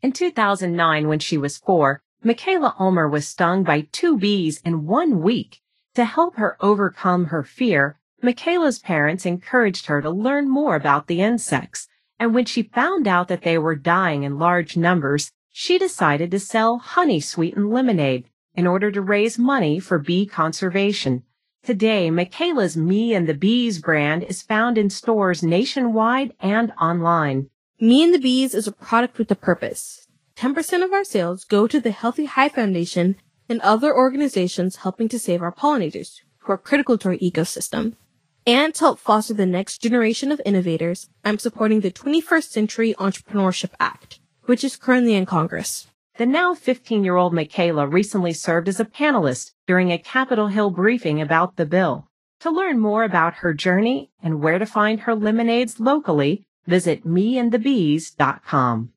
In 2009, when she was 4, Michaela Ulmer was stung by 2 bees in 1 week. To help her overcome her fear, Michaela's parents encouraged her to learn more about the insects, and when she found out that they were dying in large numbers, she decided to sell honey-sweetened lemonade in order to raise money for bee conservation. Today, Michaela's Me and the Bees brand is found in stores nationwide and online. Me and the Bees is a product with a purpose. 10% of our sales go to the Healthy Hive Foundation and other organizations helping to save our pollinators, who are critical to our ecosystem. And to help foster the next generation of innovators, I'm supporting the 21st Century Entrepreneurship Act, which is currently in Congress. The now 15-year-old Michaela recently served as a panelist during a Capitol Hill briefing about the bill. To learn more about her journey and where to find her lemonades locally, visit meandthebees.com.